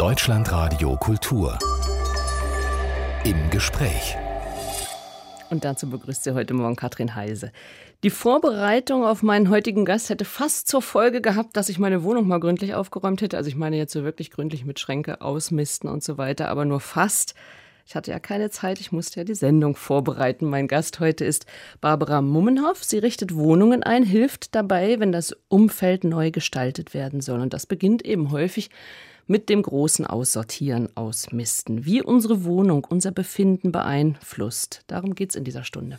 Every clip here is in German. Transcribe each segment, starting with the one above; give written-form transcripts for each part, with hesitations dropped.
Deutschlandradio Kultur. Im Gespräch. Und dazu begrüßt sie heute Morgen Katrin Heise. Die Vorbereitung auf meinen heutigen Gast hätte fast zur Folge gehabt, dass ich meine Wohnung mal gründlich aufgeräumt hätte. Also ich meine jetzt so wirklich gründlich mit Schränke ausmisten und so weiter, aber nur fast. Ich hatte ja keine Zeit, ich musste ja die Sendung vorbereiten. Mein Gast heute ist Barbara Mummenhoff. Sie richtet Wohnungen ein, hilft dabei, wenn das Umfeld neu gestaltet werden soll. Und das beginnt eben häufig mit dem großen Aussortieren, Ausmisten. Wie unsere Wohnung unser Befinden beeinflusst. Darum geht es in dieser Stunde.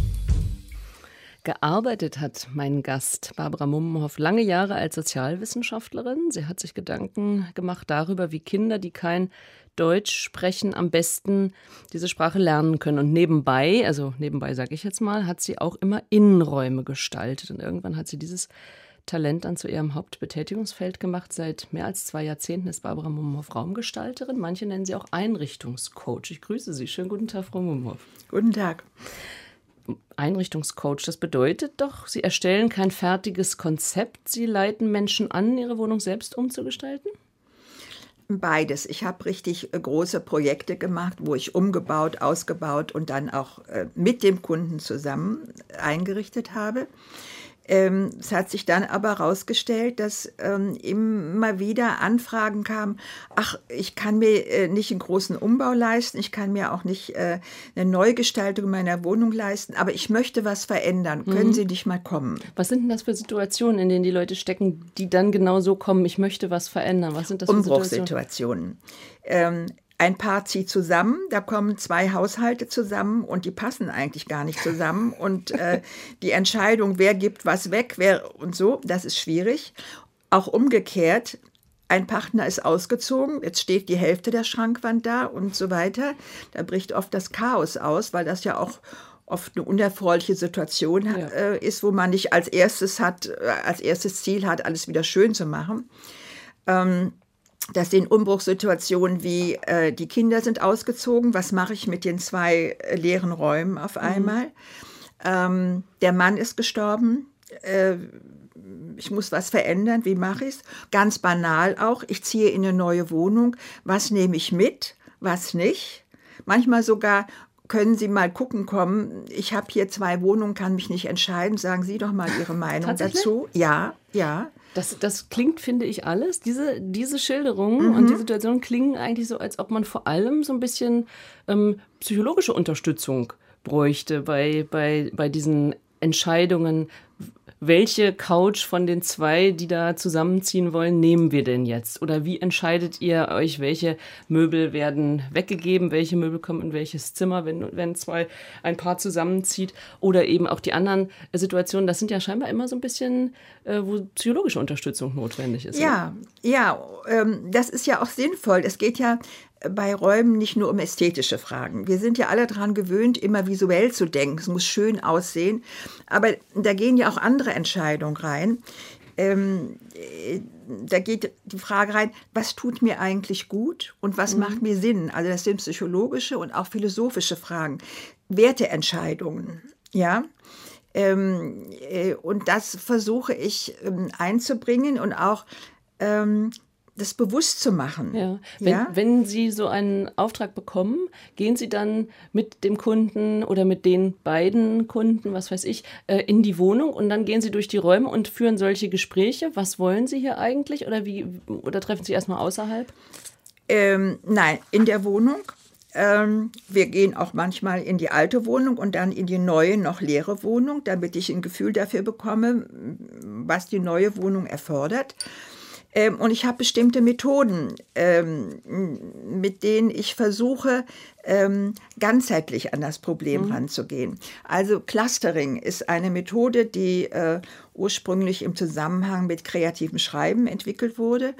Gearbeitet hat mein Gast Barbara Mummenhoff lange Jahre als Sozialwissenschaftlerin. Sie hat sich Gedanken gemacht darüber, wie Kinder, die kein Deutsch sprechen, am besten diese Sprache lernen können. Und nebenbei sage ich jetzt mal, hat sie auch immer Innenräume gestaltet. Und irgendwann hat sie dieses Talent dann zu ihrem Hauptbetätigungsfeld gemacht. Seit mehr als 2 Jahrzehnten ist Barbara Mummenhoff Raumgestalterin. Manche nennen sie auch Einrichtungscoach. Ich grüße Sie. Schönen guten Tag, Frau Mummenhoff. Guten Tag. Einrichtungscoach, das bedeutet doch, Sie erstellen kein fertiges Konzept, Sie leiten Menschen an, ihre Wohnung selbst umzugestalten? Beides. Ich habe richtig große Projekte gemacht, wo ich umgebaut, ausgebaut und dann auch mit dem Kunden zusammen eingerichtet habe. Es hat sich dann aber herausgestellt, dass immer wieder Anfragen kamen, ich kann mir nicht einen großen Umbau leisten, ich kann mir auch nicht eine Neugestaltung meiner Wohnung leisten, aber ich möchte was verändern. Können Sie nicht mal kommen? Was sind denn das für Situationen, in denen die Leute stecken, die dann genau so kommen, ich möchte was verändern? Was sind das für Umbruchssituationen. Ein Paar zieht zusammen, da kommen 2 Haushalte zusammen und die passen eigentlich gar nicht zusammen. Und die Entscheidung, wer gibt was weg, wer und so, das ist schwierig. Auch umgekehrt, ein Partner ist ausgezogen, jetzt steht die Hälfte der Schrankwand da und so weiter. Da bricht oft das Chaos aus, weil das ja auch oft eine unerfreuliche Situation ist, wo man nicht als erstes Ziel hat, alles wieder schön zu machen. Das sind Umbruchssituationen wie, die Kinder sind ausgezogen, was mache ich mit den 2 leeren Räumen auf einmal? Der Mann ist gestorben, ich muss was verändern, wie mache ich es? Ganz banal auch, ich ziehe in eine neue Wohnung, was nehme ich mit, was nicht? Manchmal sogar, können Sie mal gucken kommen, ich habe hier 2 Wohnungen, kann mich nicht entscheiden, sagen Sie doch mal Ihre Meinung dazu. Ja. Das klingt, finde ich, alles. Diese Schilderungen und die Situationen klingen eigentlich so, als ob man vor allem so ein bisschen psychologische Unterstützung bräuchte bei diesen Entscheidungen. Welche Couch von den 2, die da zusammenziehen wollen, nehmen wir denn jetzt? Oder wie entscheidet ihr euch, welche Möbel werden weggegeben, welche Möbel kommen in welches Zimmer, wenn ein Paar zusammenzieht? Oder eben auch die anderen Situationen, das sind ja scheinbar immer so ein bisschen, wo psychologische Unterstützung notwendig ist. Ja, das ist ja auch sinnvoll. Es geht ja bei Räumen nicht nur um ästhetische Fragen. Wir sind ja alle daran gewöhnt, immer visuell zu denken. Es muss schön aussehen. Aber da gehen ja auch andere Entscheidungen rein. Da geht die Frage rein, was tut mir eigentlich gut und was macht mir Sinn? Also das sind psychologische und auch philosophische Fragen. Werteentscheidungen, ja. Und das versuche ich einzubringen und auch das bewusst zu machen. Ja. Wenn Sie so einen Auftrag bekommen, gehen Sie dann mit dem Kunden oder mit den beiden Kunden, was weiß ich, in die Wohnung und dann gehen Sie durch die Räume und führen solche Gespräche. Was wollen Sie hier eigentlich oder treffen Sie erstmal außerhalb? Nein, in der Wohnung. Wir gehen auch manchmal in die alte Wohnung und dann in die neue, noch leere Wohnung, damit ich ein Gefühl dafür bekomme, was die neue Wohnung erfordert. Und ich habe bestimmte Methoden, mit denen ich versuche, ganzheitlich an das Problem ranzugehen. Also Clustering ist eine Methode, die ursprünglich im Zusammenhang mit kreativem Schreiben entwickelt wurde.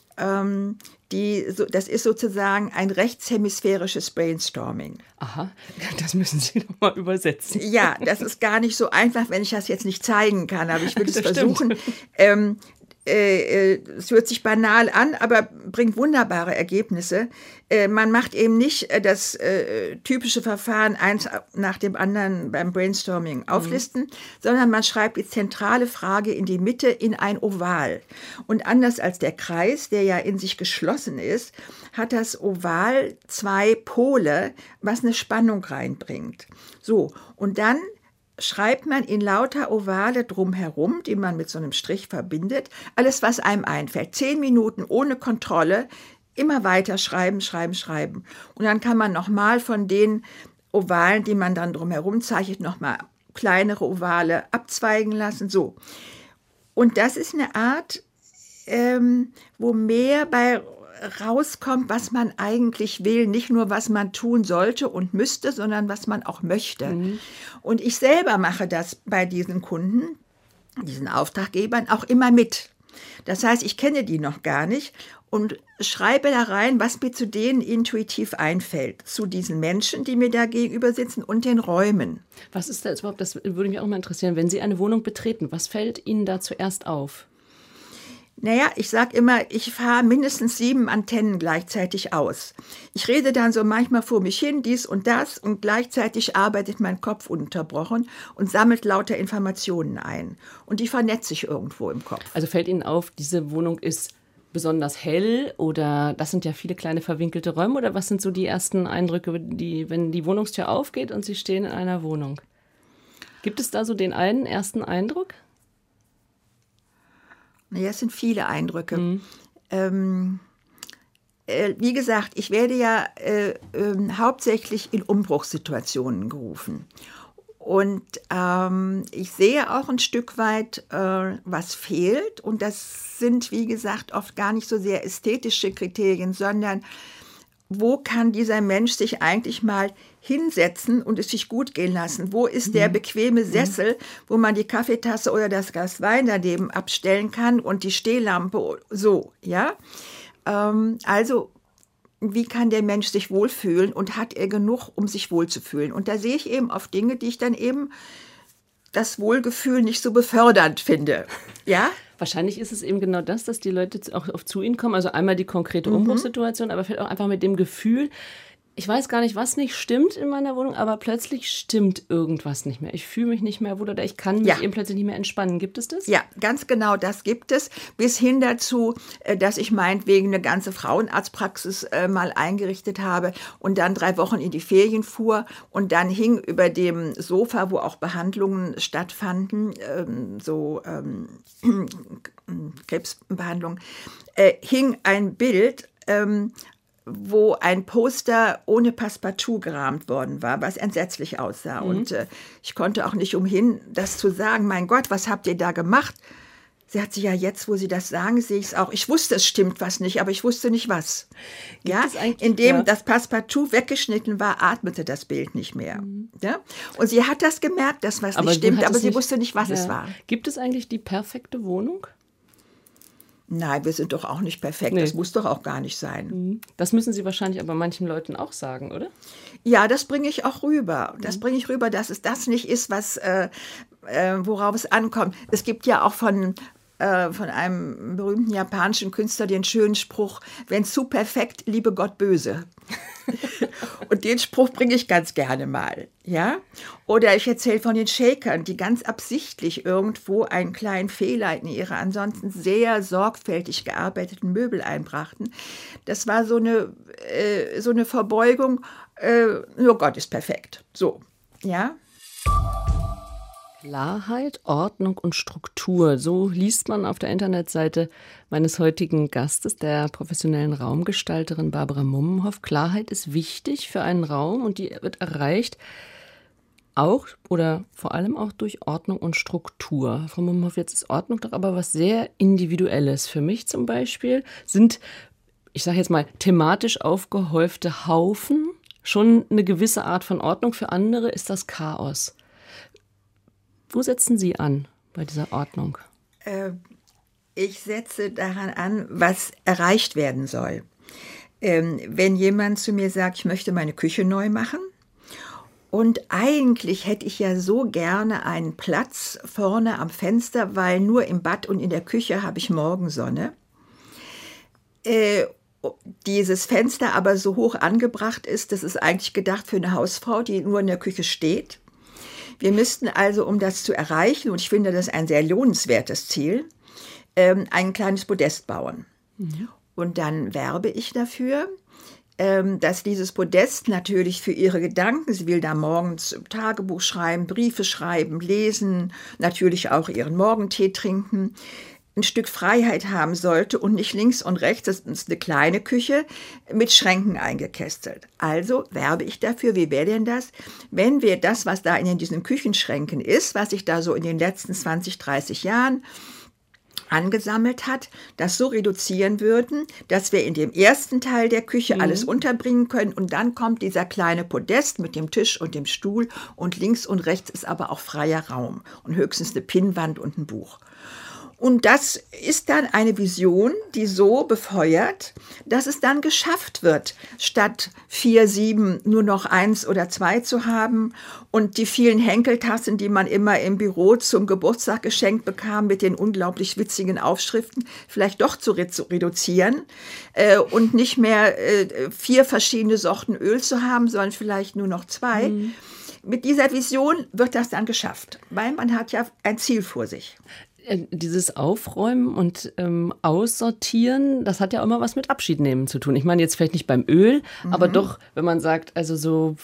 Das ist sozusagen ein rechtshemisphärisches Brainstorming. Aha, das müssen Sie noch mal übersetzen. Ja, das ist gar nicht so einfach, wenn ich das jetzt nicht zeigen kann, aber ich will es versuchen. es hört sich banal an, aber bringt wunderbare Ergebnisse. Man macht eben nicht das typische Verfahren eins nach dem anderen beim Brainstorming auflisten, sondern man schreibt die zentrale Frage in die Mitte in ein Oval. Und anders als der Kreis, der ja in sich geschlossen ist, hat das Oval 2 Pole, was eine Spannung reinbringt. So, und dann schreibt man in lauter Ovale drumherum, die man mit so einem Strich verbindet, alles, was einem einfällt. 10 Minuten ohne Kontrolle, immer weiter schreiben. Und dann kann man nochmal von den Ovalen, die man dann drumherum zeichnet, nochmal kleinere Ovale abzweigen lassen. So. Und das ist eine Art, wo mehr bei rauskommt, was man eigentlich will, nicht nur, was man tun sollte und müsste, sondern was man auch möchte. Und ich selber mache das bei diesen Kunden, diesen Auftraggebern, auch immer mit. Das heißt, ich kenne die noch gar nicht und schreibe da rein, was mir zu denen intuitiv einfällt, zu diesen Menschen, die mir da gegenüber sitzen und den Räumen. Was ist da jetzt überhaupt, das würde mich auch mal interessieren, wenn Sie eine Wohnung betreten, was fällt Ihnen da zuerst auf? Naja, ich sage immer, ich fahre mindestens 7 Antennen gleichzeitig aus. Ich rede dann so manchmal vor mich hin, dies und das, und gleichzeitig arbeitet mein Kopf ununterbrochen und sammelt lauter Informationen ein. Und die vernetze ich irgendwo im Kopf. Also fällt Ihnen auf, diese Wohnung ist besonders hell oder das sind ja viele kleine verwinkelte Räume oder was sind so die ersten Eindrücke, wenn die Wohnungstür aufgeht und Sie stehen in einer Wohnung? Gibt es da so den einen ersten Eindruck? Naja, es sind viele Eindrücke. Wie gesagt, ich werde ja hauptsächlich in Umbruchssituationen gerufen. Und ich sehe auch ein Stück weit, was fehlt. Und das sind, wie gesagt, oft gar nicht so sehr ästhetische Kriterien, sondern wo kann dieser Mensch sich eigentlich mal hinsetzen und es sich gut gehen lassen? Wo ist der bequeme Sessel, wo man die Kaffeetasse oder das Glas Wein daneben abstellen kann und die Stehlampe so, ja? Also, wie kann der Mensch sich wohlfühlen und hat er genug, um sich wohlzufühlen? Und da sehe ich eben oft Dinge, die ich dann eben das Wohlgefühl nicht so befördernd finde, ja? Wahrscheinlich ist es eben genau das, dass die Leute auch zu Ihnen kommen. Also einmal die konkrete Umbruchssituation, aber vielleicht auch einfach mit dem Gefühl, ich weiß gar nicht, was nicht stimmt in meiner Wohnung, aber plötzlich stimmt irgendwas nicht mehr. Ich fühle mich nicht mehr wohl oder ich kann mich eben plötzlich nicht mehr entspannen. Gibt es das? Ja, ganz genau, das gibt es. Bis hin dazu, dass ich meinetwegen eine ganze Frauenarztpraxis mal eingerichtet habe und dann 3 Wochen in die Ferien fuhr und dann hing über dem Sofa, wo auch Behandlungen stattfanden, Krebsbehandlung, hing ein Bild, wo ein Poster ohne Passepartout gerahmt worden war, was entsetzlich aussah. Und ich konnte auch nicht umhin, das zu sagen, mein Gott, was habt ihr da gemacht? Sie hat sich ja jetzt, wo Sie das sagen, sehe ich es auch. Ich wusste, es stimmt was nicht, aber ich wusste nicht was. Ja, indem das Passepartout weggeschnitten war, atmete das Bild nicht mehr. Ja? Und sie hat das gemerkt, dass was nicht stimmt, aber sie wusste nicht, was es war. Gibt es eigentlich die perfekte Wohnung? Nein, wir sind doch auch nicht perfekt. Nee. Das muss doch auch gar nicht sein. Das müssen Sie wahrscheinlich aber manchen Leuten auch sagen, oder? Ja, das bringe ich auch rüber. Das bringe ich rüber, dass es das nicht ist, was, worauf es ankommt. Es gibt ja auch von einem berühmten japanischen Künstler den schönen Spruch, wenn zu perfekt, liebe Gott böse. Und den Spruch bringe ich ganz gerne mal. Ja? Oder ich erzähle von den Shakern, die ganz absichtlich irgendwo einen kleinen Fehler in ihre ansonsten sehr sorgfältig gearbeiteten Möbel einbrachten. Das war so eine Verbeugung, nur Gott ist perfekt. So, ja. Klarheit, Ordnung und Struktur. So liest man auf der Internetseite meines heutigen Gastes, der professionellen Raumgestalterin Barbara Mummenhoff. Klarheit ist wichtig für einen Raum und die wird erreicht auch oder vor allem auch durch Ordnung und Struktur. Frau Mummenhoff, jetzt ist Ordnung doch aber was sehr Individuelles. Für mich zum Beispiel sind, ich sage jetzt mal, thematisch aufgehäufte Haufen schon eine gewisse Art von Ordnung. Für andere ist das Chaos. Wo setzen Sie an bei dieser Ordnung? Ich setze daran an, was erreicht werden soll. Wenn jemand zu mir sagt, ich möchte meine Küche neu machen Und eigentlich hätte ich ja so gerne einen Platz vorne am Fenster, weil nur im Bad und in der Küche habe ich Morgensonne. Dieses Fenster aber so hoch angebracht ist, das ist eigentlich gedacht für eine Hausfrau, die nur in der Küche steht. Wir müssten also, um das zu erreichen, und ich finde das ein sehr lohnenswertes Ziel, ein kleines Podest bauen. Mhm. Und dann werbe ich dafür, dass dieses Podest natürlich für ihre Gedanken, sie will da morgens Tagebuch schreiben, Briefe schreiben, lesen, natürlich auch ihren Morgentee trinken, ein Stück Freiheit haben sollte und nicht links und rechts, das ist eine kleine Küche, mit Schränken eingekästelt. Also werbe ich dafür, wie wäre denn das, wenn wir das, was da in diesen Küchenschränken ist, was sich da so in den letzten 20, 30 Jahren angesammelt hat, das so reduzieren würden, dass wir in dem ersten Teil der Küche alles unterbringen können und dann kommt dieser kleine Podest mit dem Tisch und dem Stuhl und links und rechts ist aber auch freier Raum und höchstens eine Pinnwand und ein Buch. Und das ist dann eine Vision, die so befeuert, dass es dann geschafft wird, statt 4, 7 nur noch 1 oder 2 zu haben und die vielen Henkeltassen, die man immer im Büro zum Geburtstag geschenkt bekam, mit den unglaublich witzigen Aufschriften, vielleicht doch zu reduzieren und nicht mehr 4 verschiedene Sorten Öl zu haben, sondern vielleicht nur noch 2. Mit dieser Vision wird das dann geschafft, weil man hat ja ein Ziel vor sich. Dieses Aufräumen und Aussortieren, das hat ja immer was mit Abschied nehmen zu tun. Ich meine jetzt vielleicht nicht beim Öl, aber doch, wenn man sagt, also so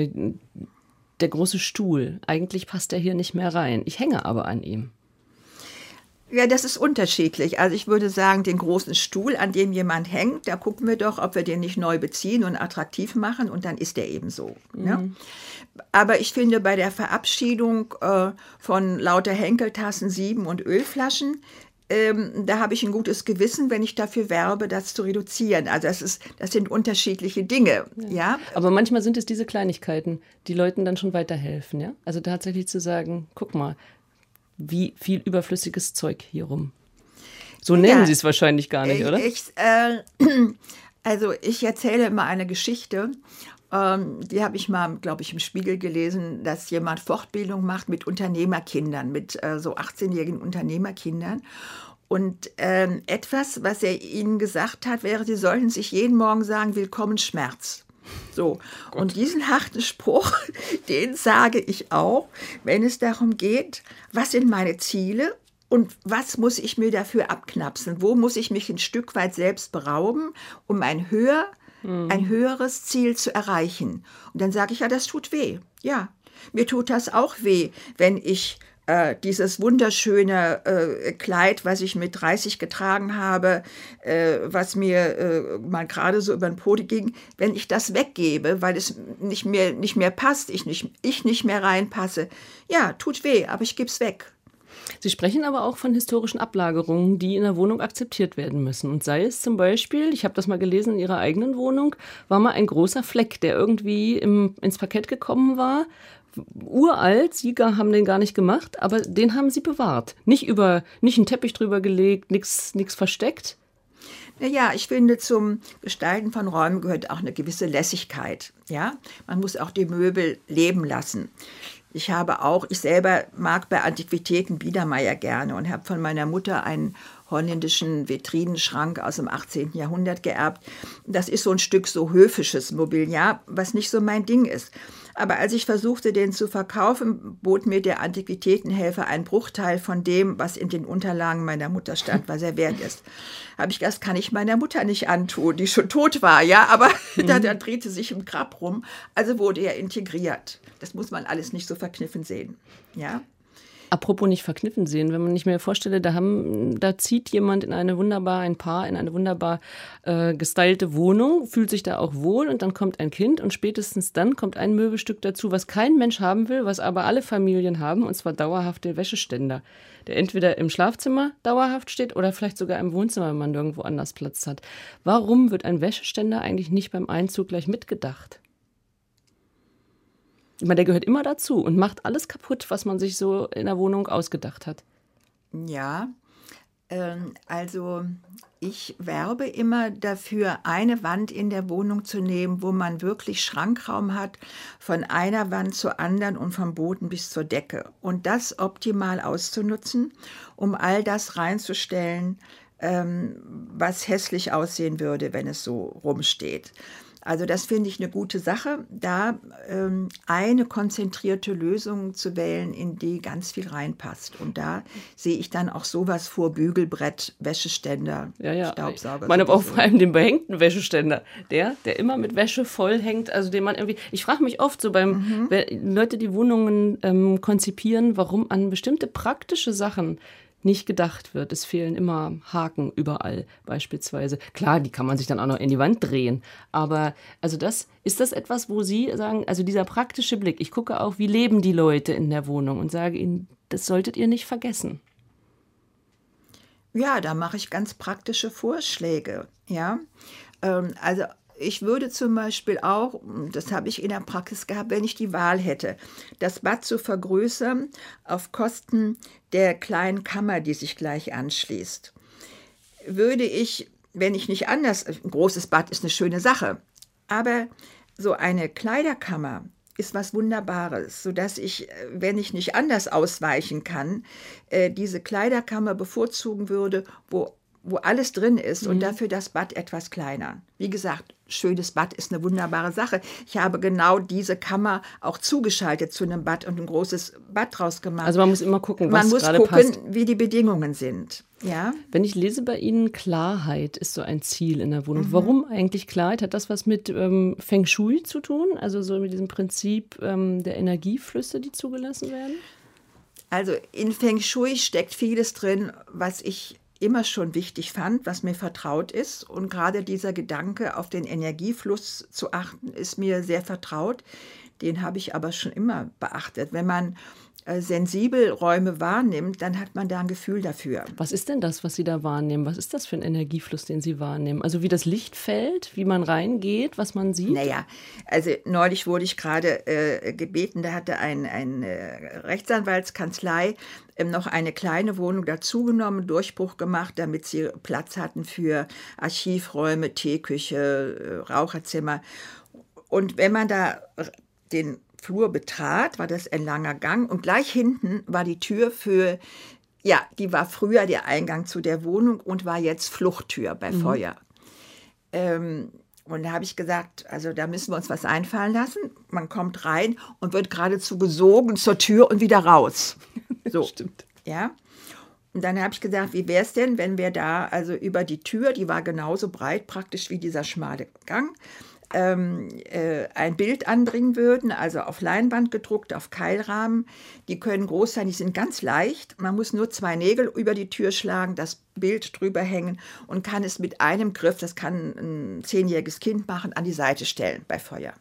der große Stuhl, eigentlich passt der hier nicht mehr rein. Ich hänge aber an ihm. Ja, das ist unterschiedlich. Also ich würde sagen, den großen Stuhl, an dem jemand hängt, da gucken wir doch, ob wir den nicht neu beziehen und attraktiv machen und dann ist der eben so. Ne? Aber ich finde, bei der Verabschiedung von lauter Henkeltassen, Sieben und Ölflaschen, da habe ich ein gutes Gewissen, wenn ich dafür werbe, das zu reduzieren. Also das sind unterschiedliche Dinge. Ja. Aber manchmal sind es diese Kleinigkeiten, die Leuten dann schon weiterhelfen. Ja? Also tatsächlich zu sagen, guck mal, wie viel überflüssiges Zeug hier rum. So nennen Sie es wahrscheinlich gar nicht, oder? Ich erzähle immer eine Geschichte, die habe ich mal, glaube ich, im Spiegel gelesen, dass jemand Fortbildung macht mit Unternehmerkindern, mit so 18-jährigen Unternehmerkindern. Und etwas, was er ihnen gesagt hat, wäre, sie sollten sich jeden Morgen sagen, willkommen Schmerz. So, Gott. Und diesen harten Spruch, den sage ich auch, wenn es darum geht, was sind meine Ziele und was muss ich mir dafür abknapsen? Wo muss ich mich ein Stück weit selbst berauben, um ein höheres Ziel zu erreichen? Und dann sage ich, ja, das tut weh. Ja, mir tut das auch weh, wenn ich dieses wunderschöne Kleid, was ich mit 30 getragen habe, was mir mal gerade so über den Pode ging, wenn ich das weggebe, weil es nicht mehr passt, ich nicht mehr reinpasse. Ja, tut weh, aber ich gebe es weg. Sie sprechen aber auch von historischen Ablagerungen, die in der Wohnung akzeptiert werden müssen. Und sei es zum Beispiel, ich habe das mal gelesen in Ihrer eigenen Wohnung, war mal ein großer Fleck, der irgendwie ins Parkett gekommen war. Uralt, Sie haben den gar nicht gemacht, aber den haben Sie bewahrt. Nicht einen Teppich drüber gelegt, nichts versteckt. Ja, ich finde, zum Gestalten von Räumen gehört auch eine gewisse Lässigkeit. Ja? Man muss auch die Möbel leben lassen. Ich selber mag bei Antiquitäten Biedermeier gerne und habe von meiner Mutter einen holländischen Vitrinenschrank aus dem 18. Jahrhundert geerbt. Das ist so ein Stück so höfisches Mobiliar, was nicht so mein Ding ist. Aber als ich versuchte, den zu verkaufen, bot mir der Antiquitätenhelfer einen Bruchteil von dem, was in den Unterlagen meiner Mutter stand, was er wert ist. Habe ich gedacht, das kann ich meiner Mutter nicht antun, die schon tot war, ja, aber da drehte sich im Grab rum, also wurde er integriert. Das muss man alles nicht so verkniffen sehen, ja. Apropos nicht verkniffen sehen, wenn man nicht mehr vorstelle, da zieht jemand ein Paar in eine wunderbar gestylte Wohnung, fühlt sich da auch wohl und dann kommt ein Kind und spätestens dann kommt ein Möbelstück dazu, was kein Mensch haben will, was aber alle Familien haben, und zwar dauerhafte Wäscheständer, der entweder im Schlafzimmer dauerhaft steht oder vielleicht sogar im Wohnzimmer, wenn man irgendwo anders Platz hat. Warum wird ein Wäscheständer eigentlich nicht beim Einzug gleich mitgedacht? Ich meine, der gehört immer dazu und macht alles kaputt, was man sich so in der Wohnung ausgedacht hat. Ja, Also ich werbe immer dafür, eine Wand in der Wohnung zu nehmen, wo man wirklich Schrankraum hat, von einer Wand zur anderen und vom Boden bis zur Decke. Und das optimal auszunutzen, um all das reinzustellen, was hässlich aussehen würde, wenn es so rumsteht. Also das finde ich eine gute Sache, da eine konzentrierte Lösung zu wählen, in die ganz viel reinpasst. Und da sehe ich dann auch sowas vor: Bügelbrett, Wäscheständer, Staubsauger. Ich meine aber auch vor allem den behängten Wäscheständer, der immer mit Wäsche voll hängt, also den man irgendwie, ich frage mich oft so wenn Leute die Wohnungen konzipieren, warum an bestimmte praktische Sachen nicht gedacht wird. Es fehlen immer Haken überall beispielsweise. Klar, die kann man sich dann auch noch in die Wand drehen. Aber also ist das etwas, wo Sie sagen, also dieser praktische Blick, ich gucke auch, wie leben die Leute in der Wohnung und sage Ihnen, das solltet ihr nicht vergessen. Ja, da mache ich ganz praktische Vorschläge. Ja, also ich würde zum Beispiel auch, das habe ich in der Praxis gehabt, wenn ich die Wahl hätte, das Bad zu vergrößern auf Kosten der kleinen Kammer, die sich gleich anschließt, würde ich, wenn ich nicht anders, ein großes Bad ist eine schöne Sache, aber so eine Kleiderkammer ist was Wunderbares, sodass ich, wenn ich nicht anders ausweichen kann, diese Kleiderkammer bevorzugen würde, wo alles drin ist und dafür das Bad etwas kleiner. Wie gesagt, schönes Bad ist eine wunderbare Sache. Ich habe genau diese Kammer auch zugeschaltet zu einem Bad und ein großes Bad draus gemacht. Also man muss immer gucken, was gerade passt. Man muss gucken, wie die Bedingungen sind. Ja? Wenn ich lese bei Ihnen, Klarheit ist so ein Ziel in der Wohnung. Warum eigentlich Klarheit? Hat das was mit Feng Shui zu tun? Also so mit diesem Prinzip der Energieflüsse, die zugelassen werden? Also in Feng Shui steckt vieles drin, was ich immer schon wichtig fand, was mir vertraut ist. Und gerade dieser Gedanke, auf den Energiefluss zu achten, ist mir sehr vertraut. Den habe ich aber schon immer beachtet. Wenn man sensibel Räume wahrnimmt, dann hat man da ein Gefühl dafür. Was ist denn das, was Sie da wahrnehmen? Was ist das für ein Energiefluss, den Sie wahrnehmen? Also wie das Licht fällt, wie man reingeht, was man sieht? Naja, also neulich wurde ich gerade gebeten, da hatte eine Rechtsanwaltskanzlei noch eine kleine Wohnung dazugenommen, Durchbruch gemacht, damit sie Platz hatten für Archivräume, Teeküche, Raucherzimmer. Und wenn man da den Flur betrat, war das ein langer Gang und gleich hinten war die Tür die war früher der Eingang zu der Wohnung und war jetzt Fluchttür bei Feuer. Und da habe ich gesagt, also da müssen wir uns was einfallen lassen. Man kommt rein und wird geradezu gesogen zur Tür und wieder raus. So, stimmt. Ja. Und dann habe ich gesagt, wie wäre es denn, wenn wir da also über die Tür, die war genauso breit praktisch wie dieser schmale Gang, ein Bild anbringen würden, also auf Leinwand gedruckt, auf Keilrahmen. Die können groß sein, die sind ganz leicht. Man muss nur 2 Nägel über die Tür schlagen, das Bild drüber hängen und kann es mit einem Griff, das kann ein 10-jähriges Kind machen, an die Seite stellen bei Feuer.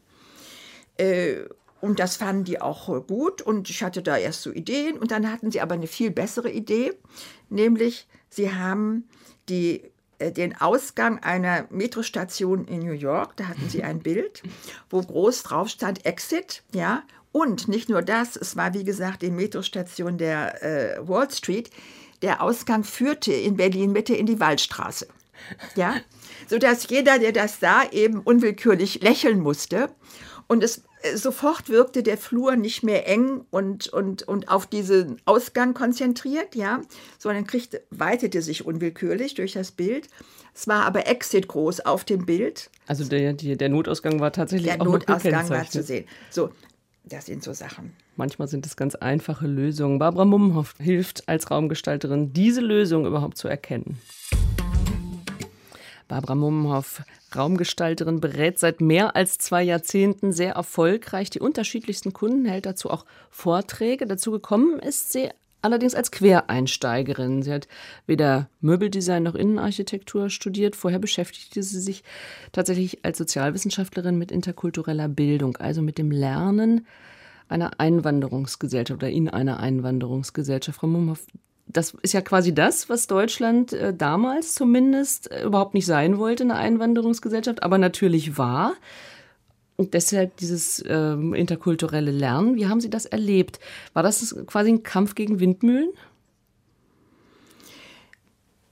Und das fanden die auch gut und ich hatte da erst so Ideen und dann hatten sie aber eine viel bessere Idee, nämlich sie haben den Ausgang einer Metrostation in New York, da hatten sie ein Bild, wo groß drauf stand Exit, ja, und nicht nur das, es war wie gesagt die Metrostation der Wall Street, der Ausgang führte in Berlin Mitte in die Waldstraße, ja, sodass jeder, der das sah, eben unwillkürlich lächeln musste und sofort wirkte der Flur nicht mehr eng und auf diesen Ausgang konzentriert, ja, sondern weitete sich unwillkürlich durch das Bild. Es war aber Exit groß auf dem Bild. Also der Notausgang war tatsächlich auch noch gekennzeichnet. Der Notausgang war zu sehen. So, das sind so Sachen. Manchmal sind es ganz einfache Lösungen. Barbara Mummenhoff hilft als Raumgestalterin, diese Lösung überhaupt zu erkennen. Barbara Mummenhoff, Raumgestalterin, berät seit mehr als 2 Jahrzehnten sehr erfolgreich die unterschiedlichsten Kunden, hält dazu auch Vorträge. Dazu gekommen ist sie allerdings als Quereinsteigerin. Sie hat weder Möbeldesign noch Innenarchitektur studiert. Vorher beschäftigte sie sich tatsächlich als Sozialwissenschaftlerin mit interkultureller Bildung, also mit dem Lernen einer Einwanderungsgesellschaft oder in einer Einwanderungsgesellschaft. Frau Mummenhoff, das ist ja quasi das, was Deutschland damals zumindest überhaupt nicht sein wollte, eine Einwanderungsgesellschaft, aber natürlich war. Und deshalb dieses interkulturelle Lernen. Wie haben Sie das erlebt? War das quasi ein Kampf gegen Windmühlen?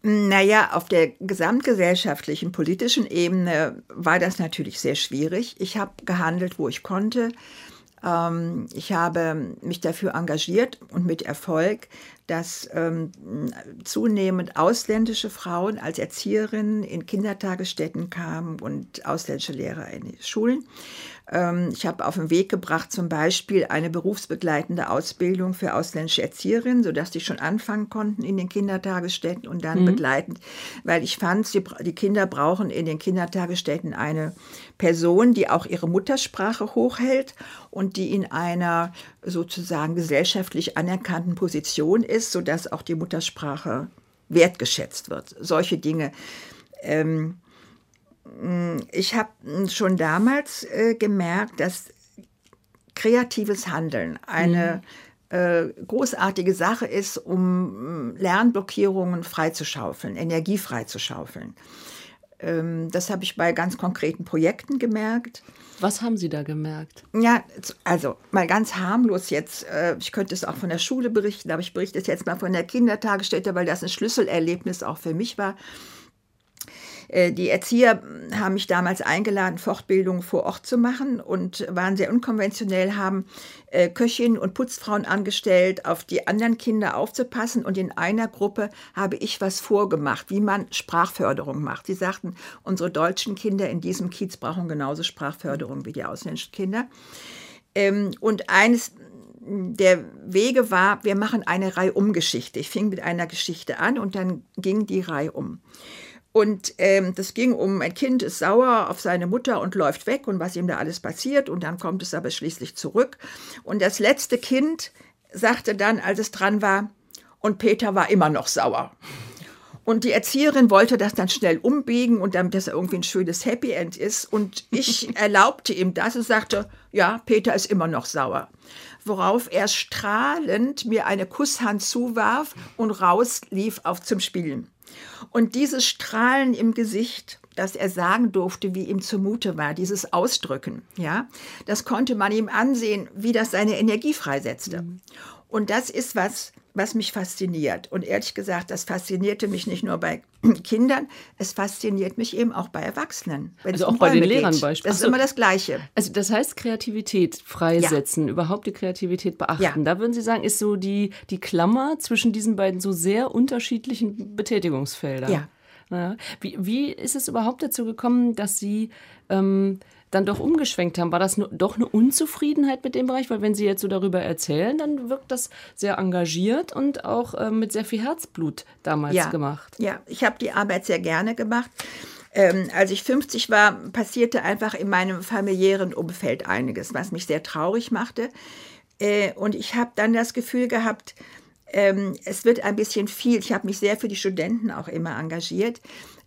Naja, auf der gesamtgesellschaftlichen, politischen Ebene war das natürlich sehr schwierig. Ich habe gehandelt, wo ich konnte. Ich habe mich dafür engagiert und mit Erfolg, dass zunehmend ausländische Frauen als Erzieherinnen in Kindertagesstätten kamen und ausländische Lehrer in die Schulen. Ich habe auf den Weg gebracht zum Beispiel eine berufsbegleitende Ausbildung für ausländische Erzieherinnen, sodass die schon anfangen konnten in den Kindertagesstätten und dann begleitend, weil ich fand, die Kinder brauchen in den Kindertagesstätten eine Person, die auch ihre Muttersprache hochhält und die in einer sozusagen gesellschaftlich anerkannten Position ist, sodass auch die Muttersprache wertgeschätzt wird. Solche Dinge. Ich habe schon damals gemerkt, dass kreatives Handeln eine großartige Sache ist, um Lernblockierungen freizuschaufeln, Energie freizuschaufeln. Das habe ich bei ganz konkreten Projekten gemerkt. Was haben Sie da gemerkt? Ja, also mal ganz harmlos jetzt. Ich könnte es auch von der Schule berichten, aber ich berichte es jetzt mal von der Kindertagesstätte, weil das ein Schlüsselerlebnis auch für mich war. Die Erzieher haben mich damals eingeladen, Fortbildungen vor Ort zu machen und waren sehr unkonventionell, haben Köchinnen und Putzfrauen angestellt, auf die anderen Kinder aufzupassen. Und in einer Gruppe habe ich was vorgemacht, wie man Sprachförderung macht. Sie sagten, unsere deutschen Kinder in diesem Kiez brauchen genauso Sprachförderung wie die ausländischen Kinder. Und eines der Wege war, wir machen eine Reihum-Geschichte. Ich fing mit einer Geschichte an und dann ging die Reihe um. Und das ging um, ein Kind ist sauer auf seine Mutter und läuft weg und was ihm da alles passiert. Und dann kommt es aber schließlich zurück. Und das letzte Kind sagte dann, als es dran war, und Peter war immer noch sauer. Und die Erzieherin wollte das dann schnell umbiegen und damit das irgendwie ein schönes Happy End ist. Und ich erlaubte ihm das und sagte, ja, Peter ist immer noch sauer. Worauf er strahlend mir eine Kusshand zuwarf und rauslief zum Spielen. Und dieses Strahlen im Gesicht, dass er sagen durfte, wie ihm zumute war, dieses Ausdrücken, ja, das konnte man ihm ansehen, wie das seine Energie freisetzte. Und das ist was mich fasziniert. Und ehrlich gesagt, das faszinierte mich nicht nur bei Kindern, es fasziniert mich eben auch bei Erwachsenen. Also auch bei den Lehrern beispielsweise. Das ist immer das Gleiche. Also das heißt Kreativität freisetzen, überhaupt die Kreativität beachten. Ja. Da würden Sie sagen, ist so die Klammer zwischen diesen beiden so sehr unterschiedlichen Betätigungsfeldern. Ja. Ja. Wie ist es überhaupt dazu gekommen, dass Sie dann doch umgeschwenkt haben? War das doch eine Unzufriedenheit mit dem Bereich? Weil wenn Sie jetzt so darüber erzählen, dann wirkt das sehr engagiert und auch mit sehr viel Herzblut damals gemacht. Ja, ich habe die Arbeit sehr gerne gemacht. Als ich 50 war, passierte einfach in meinem familiären Umfeld einiges, was mich sehr traurig machte. Und ich habe dann das Gefühl gehabt, es wird ein bisschen viel. Ich habe mich sehr für die Studenten auch immer engagiert.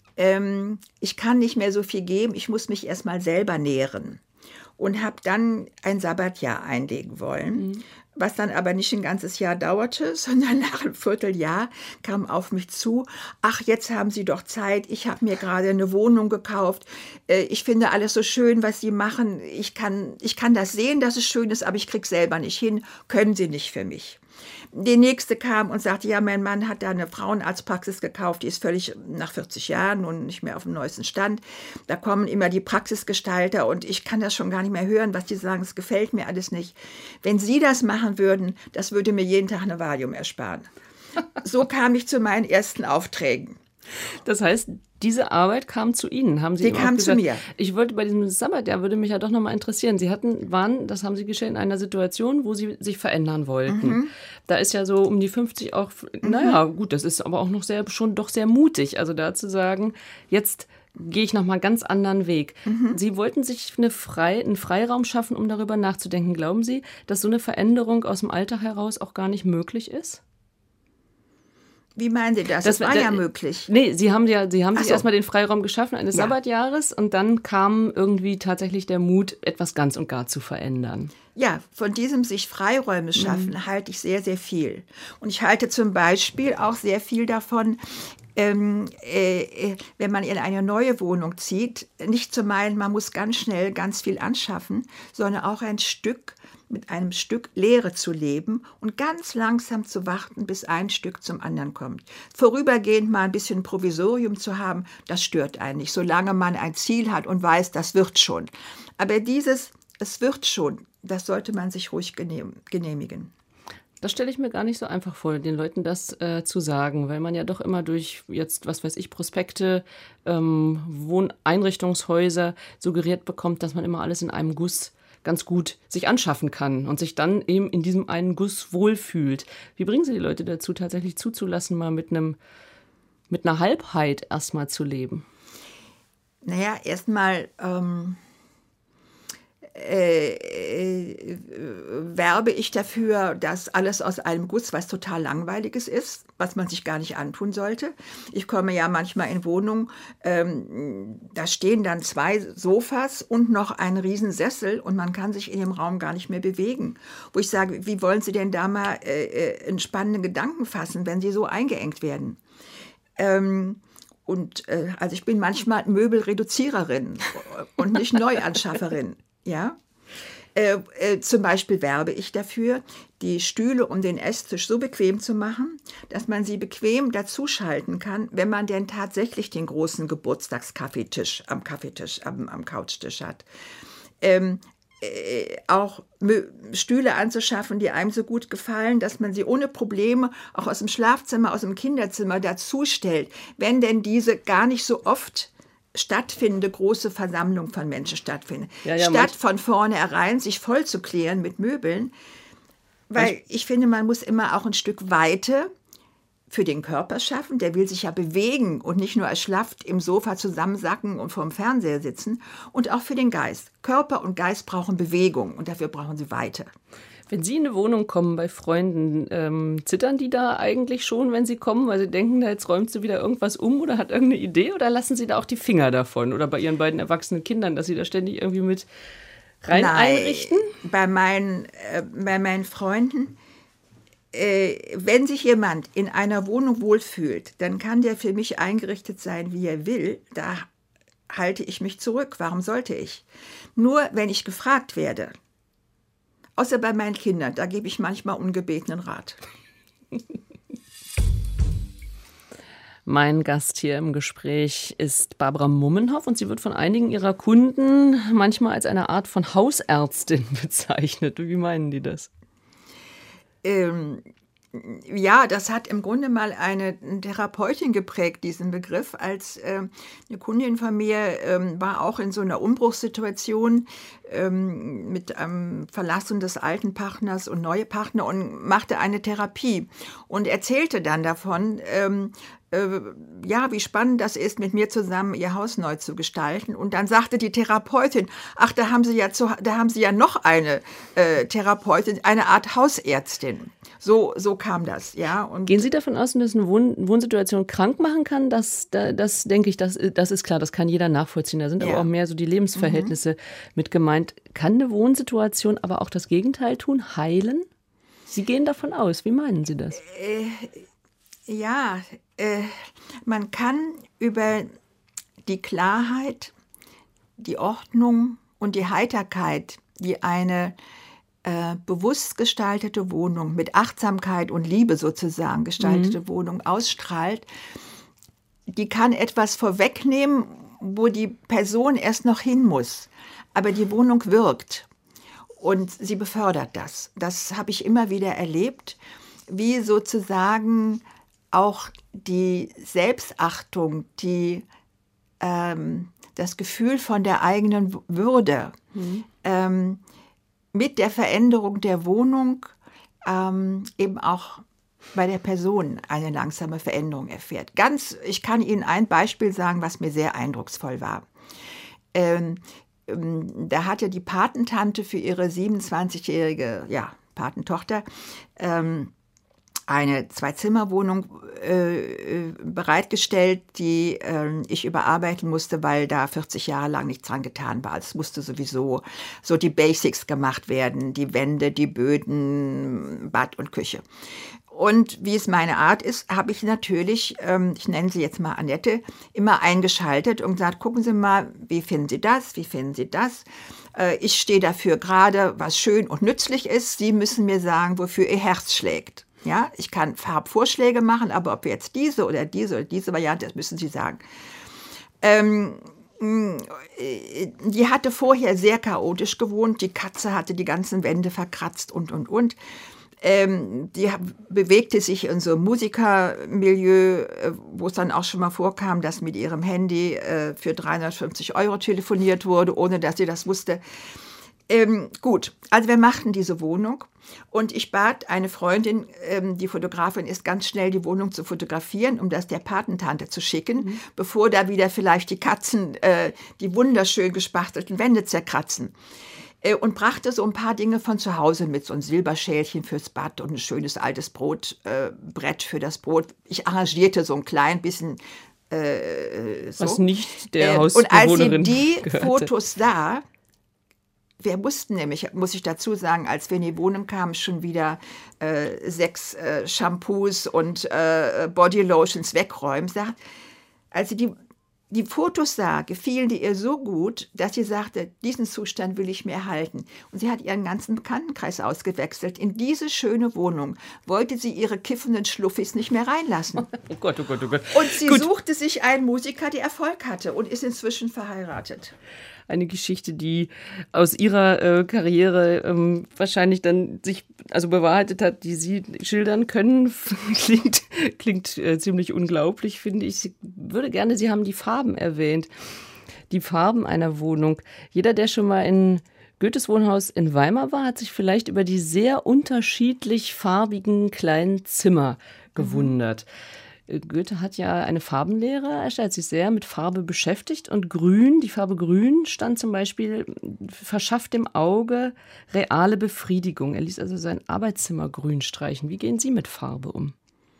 Ich kann nicht mehr so viel geben, ich muss mich erstmal selber nähren. Und habe dann ein Sabbatjahr einlegen wollen, was dann aber nicht ein ganzes Jahr dauerte, sondern nach einem Vierteljahr kam auf mich zu, ach, jetzt haben Sie doch Zeit, ich habe mir gerade eine Wohnung gekauft, ich finde alles so schön, was Sie machen, ich kann das sehen, dass es schön ist, aber ich kriege es selber nicht hin, können Sie nicht für mich. Die nächste kam und sagte, ja, mein Mann hat da eine Frauenarztpraxis gekauft, die ist völlig nach 40 Jahren und nicht mehr auf dem neuesten Stand. Da kommen immer die Praxisgestalter und ich kann das schon gar nicht mehr hören, was die sagen, es gefällt mir alles nicht. Wenn Sie das machen würden, das würde mir jeden Tag eine Valium ersparen. So kam ich zu meinen ersten Aufträgen. Das heißt, diese Arbeit kam zu Ihnen, haben Sie die kam gesagt, zu mir. Ich wollte bei diesem Sabbatjahr, würde mich ja doch nochmal interessieren. Sie waren, das haben Sie geschehen, in einer Situation, wo Sie sich verändern wollten. Da ist ja so um die 50 auch, naja, gut, das ist aber auch noch schon doch sehr mutig. Also da zu sagen, jetzt gehe ich nochmal einen ganz anderen Weg. Sie wollten sich einen Freiraum schaffen, um darüber nachzudenken. Glauben Sie, dass so eine Veränderung aus dem Alltag heraus auch gar nicht möglich ist? Wie meinen Sie das? Das war ja möglich. Nee, Sie haben sich erstmal den Freiraum geschaffen eines Sabbatjahres und dann kam irgendwie tatsächlich der Mut, etwas ganz und gar zu verändern. Ja, von diesem sich Freiräume schaffen halte ich sehr, sehr viel. Und ich halte zum Beispiel auch sehr viel davon, wenn man in eine neue Wohnung zieht, nicht zu meinen, man muss ganz schnell ganz viel anschaffen, sondern auch mit einem Stück Leere zu leben und ganz langsam zu warten, bis ein Stück zum anderen kommt. Vorübergehend mal ein bisschen Provisorium zu haben, das stört einen nicht, solange man ein Ziel hat und weiß, das wird schon. Aber es wird schon, das sollte man sich ruhig genehmigen. Das stelle ich mir gar nicht so einfach vor, den Leuten das zu sagen, weil man ja doch immer durch jetzt, was weiß ich, Prospekte, Wohneinrichtungshäuser suggeriert bekommt, dass man immer alles in einem Guss ganz gut sich anschaffen kann und sich dann eben in diesem einen Guss wohlfühlt. Wie bringen Sie die Leute dazu, tatsächlich zuzulassen, mal mit einer Halbheit erstmal zu leben? Naja, erstmal werbe ich dafür, dass alles aus einem Guss, was total Langweiliges ist, was man sich gar nicht antun sollte. Ich komme ja manchmal in Wohnungen, da stehen dann 2 Sofas und noch ein Riesensessel und man kann sich in dem Raum gar nicht mehr bewegen. Wo ich sage, wie wollen Sie denn da mal einen spannenden Gedanken fassen, wenn Sie so eingeengt werden? Also ich bin manchmal Möbelreduziererin und nicht Neuanschafferin. Ja? Zum Beispiel werbe ich dafür, die Stühle um den Esstisch so bequem zu machen, dass man sie bequem dazuschalten kann, wenn man denn tatsächlich den großen Geburtstagskaffeetisch am Couchtisch hat. Auch Stühle anzuschaffen, die einem so gut gefallen, dass man sie ohne Probleme auch aus dem Schlafzimmer, aus dem Kinderzimmer dazustellt, wenn denn diese gar nicht so oft stattfindende große Versammlung von Menschen stattfindet. Statt von vornherein sich voll zu klären mit Möbeln, weil ich finde, man muss immer auch ein Stück Weite für den Körper schaffen, der will sich ja bewegen und nicht nur erschlafft im Sofa zusammensacken und vorm Fernseher sitzen, und auch für den Geist. Körper und Geist brauchen Bewegung und dafür brauchen sie Weite. Wenn Sie in eine Wohnung kommen bei Freunden, zittern die da eigentlich schon, wenn Sie kommen, weil Sie denken, da jetzt räumt sie wieder irgendwas um oder hat irgendeine Idee, oder lassen Sie da auch die Finger davon? Oder bei Ihren beiden erwachsenen Kindern, dass Sie da ständig irgendwie mit rein einrichten? Bei meinen Freunden, wenn sich jemand in einer Wohnung wohlfühlt, dann kann der für mich eingerichtet sein, wie er will. Da halte ich mich zurück. Warum sollte ich? Nur wenn ich gefragt werde, außer bei meinen Kindern, da gebe ich manchmal ungebetenen Rat. Mein Gast hier im Gespräch ist Barbara Mummenhoff und sie wird von einigen ihrer Kunden manchmal als eine Art von Hausärztin bezeichnet. Wie meinen die das? Ja, das hat im Grunde mal eine Therapeutin geprägt, diesen Begriff, als eine Kundin von mir war auch in so einer Umbruchssituation mit einem Verlassen des alten Partners und neue Partner und machte eine Therapie und erzählte dann davon, wie spannend das ist, mit mir zusammen ihr Haus neu zu gestalten. Und dann sagte die Therapeutin, ach, da haben Sie ja noch eine Therapeutin, eine Art Hausärztin. So kam das, ja. Und gehen Sie davon aus, dass eine Wohnsituation krank machen kann? Das denke ich, das ist klar, das kann jeder nachvollziehen. Da sind aber auch mehr so die Lebensverhältnisse mit gemeint. Kann eine Wohnsituation aber auch das Gegenteil tun, heilen? Sie gehen davon aus. Wie meinen Sie das? Man kann über die Klarheit, die Ordnung und die Heiterkeit, die eine bewusst gestaltete Wohnung, mit Achtsamkeit und Liebe sozusagen gestaltete Wohnung ausstrahlt, die kann etwas vorwegnehmen, wo die Person erst noch hin muss. Aber die Wohnung wirkt und sie befördert das. Das habe ich immer wieder erlebt, wie sozusagen auch die Selbstachtung, das Gefühl von der eigenen Würde mit der Veränderung der Wohnung eben auch bei der Person eine langsame Veränderung erfährt. Ich kann Ihnen ein Beispiel sagen, was mir sehr eindrucksvoll war. Da hat ja die Patentante für ihre 27-jährige Patentochter eine 2-Zimmer-Wohnung bereitgestellt, die ich überarbeiten musste, weil da 40 Jahre lang nichts dran getan war. Es musste sowieso so die Basics gemacht werden, die Wände, die Böden, Bad und Küche. Und wie es meine Art ist, habe ich natürlich, ich nenne sie jetzt mal Annette, immer eingeschaltet und gesagt, gucken Sie mal, wie finden Sie das, wie finden Sie das? Ich stehe dafür gerade, was schön und nützlich ist. Sie müssen mir sagen, wofür Ihr Herz schlägt. Ja, ich kann Farbvorschläge machen, aber ob jetzt diese oder diese Variante, das müssen Sie sagen. Die hatte vorher sehr chaotisch gewohnt. Die Katze hatte die ganzen Wände verkratzt und. Die bewegte sich in so einem Musikermilieu, wo es dann auch schon mal vorkam, dass mit ihrem Handy für 350 € telefoniert wurde, ohne dass sie das wusste. Gut, also wir machten diese Wohnung und ich bat eine Freundin, die Fotografin ist, ganz schnell die Wohnung zu fotografieren, um das der Patentante zu schicken, bevor da wieder vielleicht die Katzen die wunderschön gespachtelten Wände zerkratzen. Und brachte so ein paar Dinge von zu Hause mit, so ein Silberschälchen fürs Bad und ein schönes altes Brett für das Brot. Ich arrangierte so ein klein bisschen so. Was nicht der Hausbewohnerin Und als sie die gehörte. Fotos sah, wir mussten nämlich, muss ich dazu sagen, als wir in die Wohnung kamen, schon wieder 6 Shampoos und Bodylotions wegräumen. Als sie die Fotos sah, gefielen die ihr so gut, dass sie sagte, diesen Zustand will ich mir erhalten. Und sie hat ihren ganzen Bekanntenkreis ausgewechselt. In diese schöne Wohnung wollte sie ihre kiffenden Schluffis nicht mehr reinlassen. Oh Gott, oh Gott, oh Gott. Und sie suchte sich einen Musiker, der Erfolg hatte und ist inzwischen verheiratet. Eine Geschichte, die aus ihrer Karriere wahrscheinlich dann sich bewahrheitet hat, die Sie schildern können. Klingt ziemlich unglaublich, finde ich. Ich würde gerne, Sie haben die Farben erwähnt. Die Farben einer Wohnung. Jeder, der schon mal in Goethes Wohnhaus in Weimar war, hat sich vielleicht über die sehr unterschiedlich farbigen kleinen Zimmer gewundert. Goethe hat ja eine Farbenlehre erstellt, sich sehr mit Farbe beschäftigt und Grün, die Farbe Grün stand zum Beispiel, verschafft dem Auge reale Befriedigung. Er ließ also sein Arbeitszimmer grün streichen. Wie gehen Sie mit Farbe um?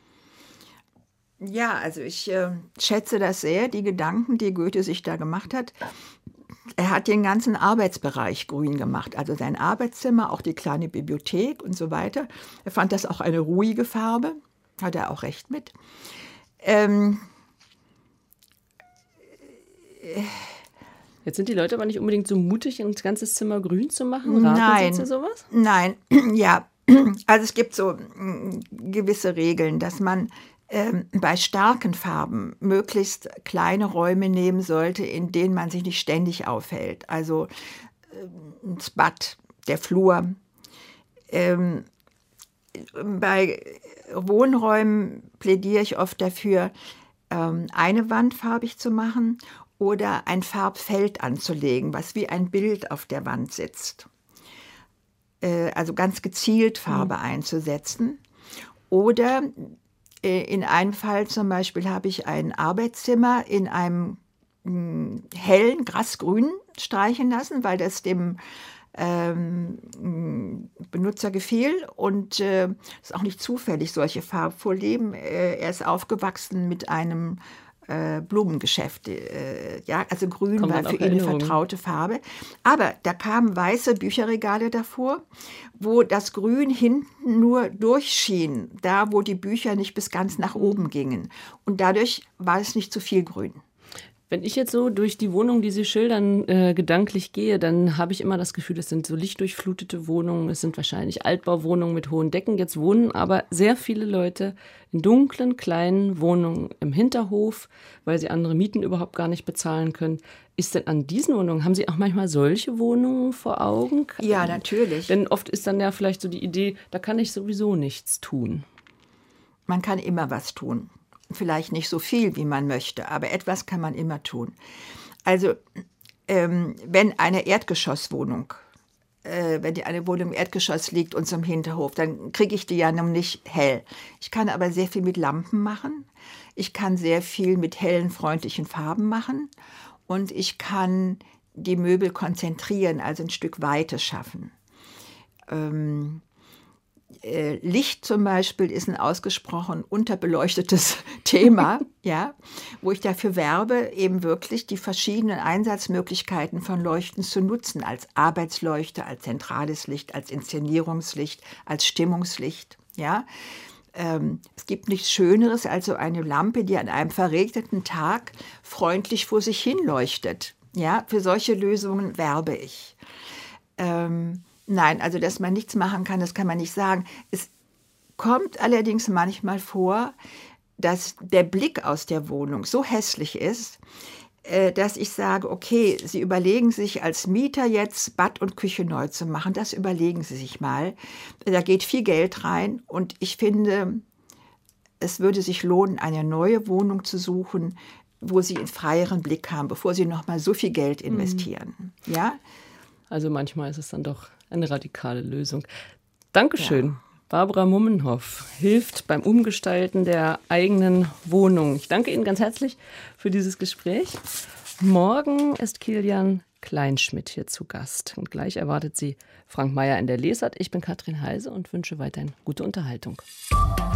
Ja, also ich schätze das sehr, die Gedanken, die Goethe sich da gemacht hat. Er hat den ganzen Arbeitsbereich grün gemacht, also sein Arbeitszimmer, auch die kleine Bibliothek und so weiter. Er fand das auch eine ruhige Farbe, hat er auch recht mit. Jetzt sind die Leute aber nicht unbedingt so mutig, ein ganzes Zimmer grün zu machen. Raten Sie zu sowas? Nein, ja. Also es gibt so gewisse Regeln, dass man bei starken Farben möglichst kleine Räume nehmen sollte, in denen man sich nicht ständig aufhält. Also das Bad, der Flur. Bei Wohnräumen plädiere ich oft dafür, eine Wand farbig zu machen oder ein Farbfeld anzulegen, was wie ein Bild auf der Wand sitzt. Also ganz gezielt Farbe einzusetzen. Oder in einem Fall zum Beispiel habe ich ein Arbeitszimmer in einem hellen Grasgrün streichen lassen, weil das dem Benutzer gefiel und ist auch nicht zufällig solche Farbvorlieben. Er ist aufgewachsen mit einem Blumengeschäft. Ja, also grün war für ihn eine vertraute Farbe. Aber da kamen weiße Bücherregale davor, wo das Grün hinten nur durchschien, da wo die Bücher nicht bis ganz nach oben gingen. Und dadurch war es nicht zu viel Grün. Wenn ich jetzt so durch die Wohnung, die Sie schildern, gedanklich gehe, dann habe ich immer das Gefühl, es sind so lichtdurchflutete Wohnungen, es sind wahrscheinlich Altbauwohnungen mit hohen Decken. Jetzt wohnen aber sehr viele Leute in dunklen, kleinen Wohnungen im Hinterhof, weil sie andere Mieten überhaupt gar nicht bezahlen können. Ist denn an diesen Wohnungen, haben Sie auch manchmal solche Wohnungen vor Augen? Ja, natürlich. Denn oft ist dann ja vielleicht so die Idee, da kann ich sowieso nichts tun. Man kann immer was tun. Vielleicht nicht so viel, wie man möchte, aber etwas kann man immer tun. Also wenn eine Erdgeschosswohnung, wenn eine Wohnung im Erdgeschoss liegt und zum Hinterhof, dann kriege ich die ja noch nicht hell. Ich kann aber sehr viel mit Lampen machen. Ich kann sehr viel mit hellen, freundlichen Farben machen. Und ich kann die Möbel konzentrieren, also ein Stück Weite schaffen. Licht zum Beispiel ist ein ausgesprochen unterbeleuchtetes Thema, ja, wo ich dafür werbe, eben wirklich die verschiedenen Einsatzmöglichkeiten von Leuchten zu nutzen, als Arbeitsleuchte, als zentrales Licht, als Inszenierungslicht, als Stimmungslicht. Ja. Es gibt nichts Schöneres als so eine Lampe, die an einem verregneten Tag freundlich vor sich hin leuchtet. Ja, für solche Lösungen werbe ich. Nein, also dass man nichts machen kann, das kann man nicht sagen. Es kommt allerdings manchmal vor, dass der Blick aus der Wohnung so hässlich ist, dass ich sage, okay, Sie überlegen sich als Mieter jetzt Bad und Küche neu zu machen. Das überlegen Sie sich mal. Da geht viel Geld rein und ich finde, es würde sich lohnen, eine neue Wohnung zu suchen, wo Sie einen freieren Blick haben, bevor Sie noch mal so viel Geld investieren. Ja? Also manchmal ist es dann doch eine radikale Lösung. Dankeschön. Ja. Barbara Mummenhoff hilft beim Umgestalten der eigenen Wohnung. Ich danke Ihnen ganz herzlich für dieses Gespräch. Morgen ist Kilian Kleinschmidt hier zu Gast. Und gleich erwartet Sie Frank Meyer in der Lesart. Ich bin Katrin Heise und wünsche weiterhin gute Unterhaltung.